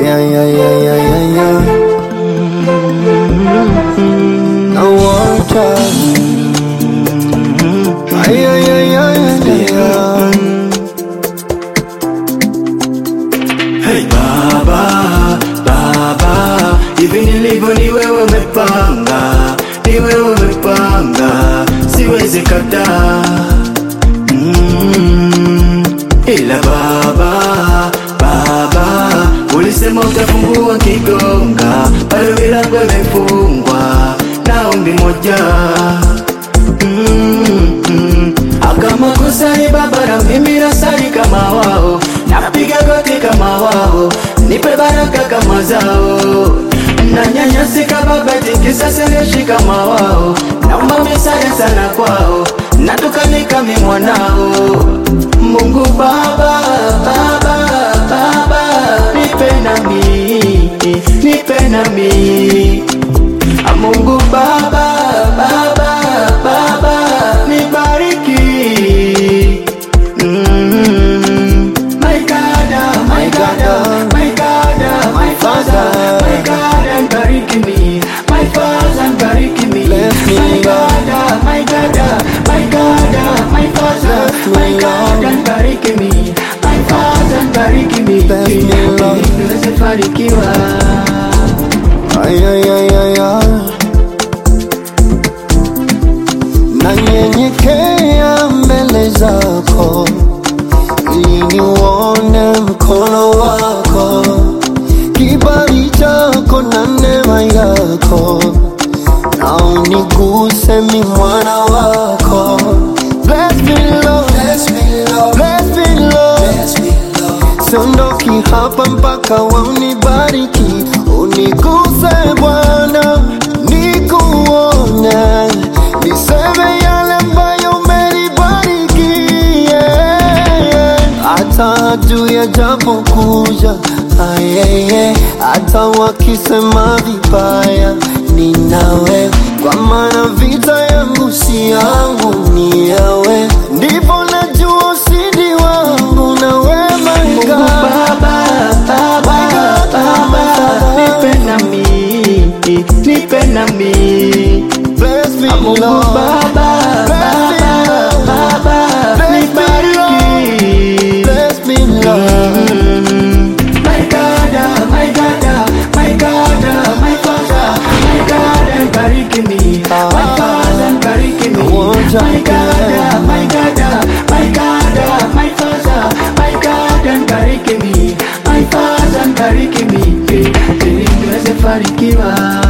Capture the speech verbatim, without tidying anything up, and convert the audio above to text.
yeah, yeah, yeah, yeah, yeah, yeah. Now watch out. Ay, ay, ay, ay, ay, ay. Hey baba, baba, hivi nilivyo ni wewe umepanga, ni wewe umepanga, siwezi kataa. mm, Ila baba, baba, ulisema utafungua kigonga, bado milango imefungwa na ombi moja. mm, mm, Akama kusali baba na mimi nasali kama wao, napiga goti kama wao, nipe baraka kama zao. Na nyanyasika baba tikisa seleshi kama wao, naomba msaada sana kwao, natukanika mimi mwanao. Mungu baba, baba, baba, nipe nami, nipe nami. Mungu baba, baba, baba, nibariki. mm. My God, my God, my God, my Father, my God, nibariki me, my Father, nibariki me. My God, my God, my God, my Father, my God, nibariki me, my Father, nibariki me. Niweze fanikiwa. Ay, ay, ay, ay, ay. Nanyenyekea mbele zako ili niuone mkono wako, kibali chako na neema yako, na uniguse mi mwana wako. Bless me Lord, bless me Lord, bless me Lord. Siondoki hapa mpaka unibariki, uniguse Bwana, nikuone, niseme yale ambayo umenibariki. yeah. Hata adui ajapokuja, ayeye, hata wakisema vibaya, ni nawe, kwa maana vita yangu si yangu, ni yawe. Ndipo najua ushindi wangu na wewe. My God, Baba, baba, baba, nipe nami, nipe nami. bless me Mungu Lord, baba, baba, baba, nibariki. bless me Lord. My God, my God, my God, my Father, my God, nibariki me, my Father, nibariki me. My God, my God, my God, my Father, my God, nibariki me, my Father, nibariki me. Ili niweze fanikiwa.